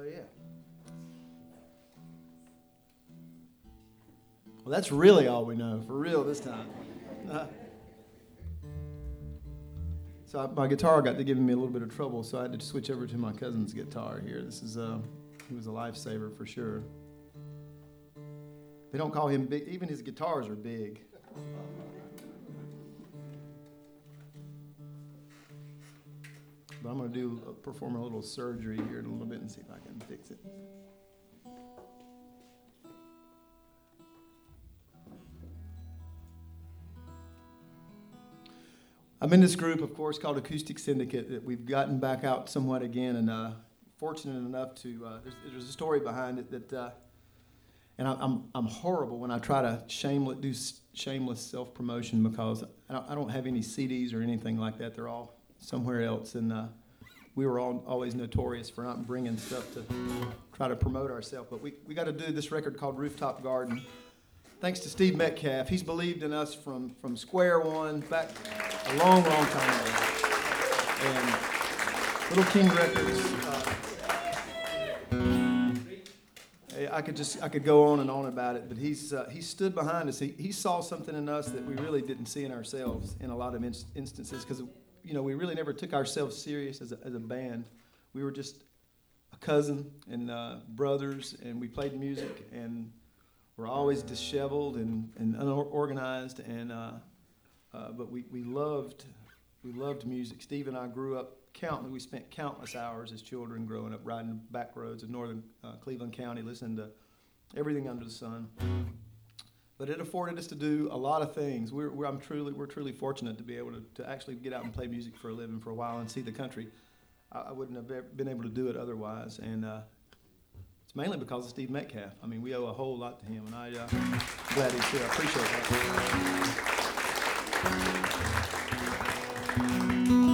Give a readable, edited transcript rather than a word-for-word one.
yeah. Well, that's really all we know, for real this time. So my guitar got to giving me a little bit of trouble, so I had to switch over to my cousin's guitar here. This is he was a lifesaver for sure. They don't call him big. Even his guitars are big. But I'm going to perform a little surgery here in a little bit and see if I can fix it. I'm in this group, of course, called Acoustic Syndicate that we've gotten back out somewhat again, and fortunate enough to. There's a story behind it that, and I'm horrible when I try to do shameless self-promotion because I don't have any CDs or anything like that. They're all somewhere else, and we were always notorious for not bringing stuff to try to promote ourselves. But we got to do this record called Rooftop Garden. Thanks to Steve Metcalf. He's believed in us from square one back a long, long time ago. And Little King Records. I could go on and on about it, but he stood behind us. He saw something in us that we really didn't see in ourselves in a lot of instances because we really never took ourselves serious as a band. We were just a cousin and brothers, and we played music and. We're always disheveled and unorganized, and but we loved music. Steve and I grew up we spent countless hours as children growing up riding back roads of northern Cleveland County, listening to everything under the sun. But it afforded us to do a lot of things. We're truly fortunate to be able to actually get out and play music for a living for a while and see the country. I wouldn't have been able to do it otherwise, and. It's mainly because of Steve Metcalf. I mean, we owe a whole lot to him, and I'm glad he's here. I appreciate that.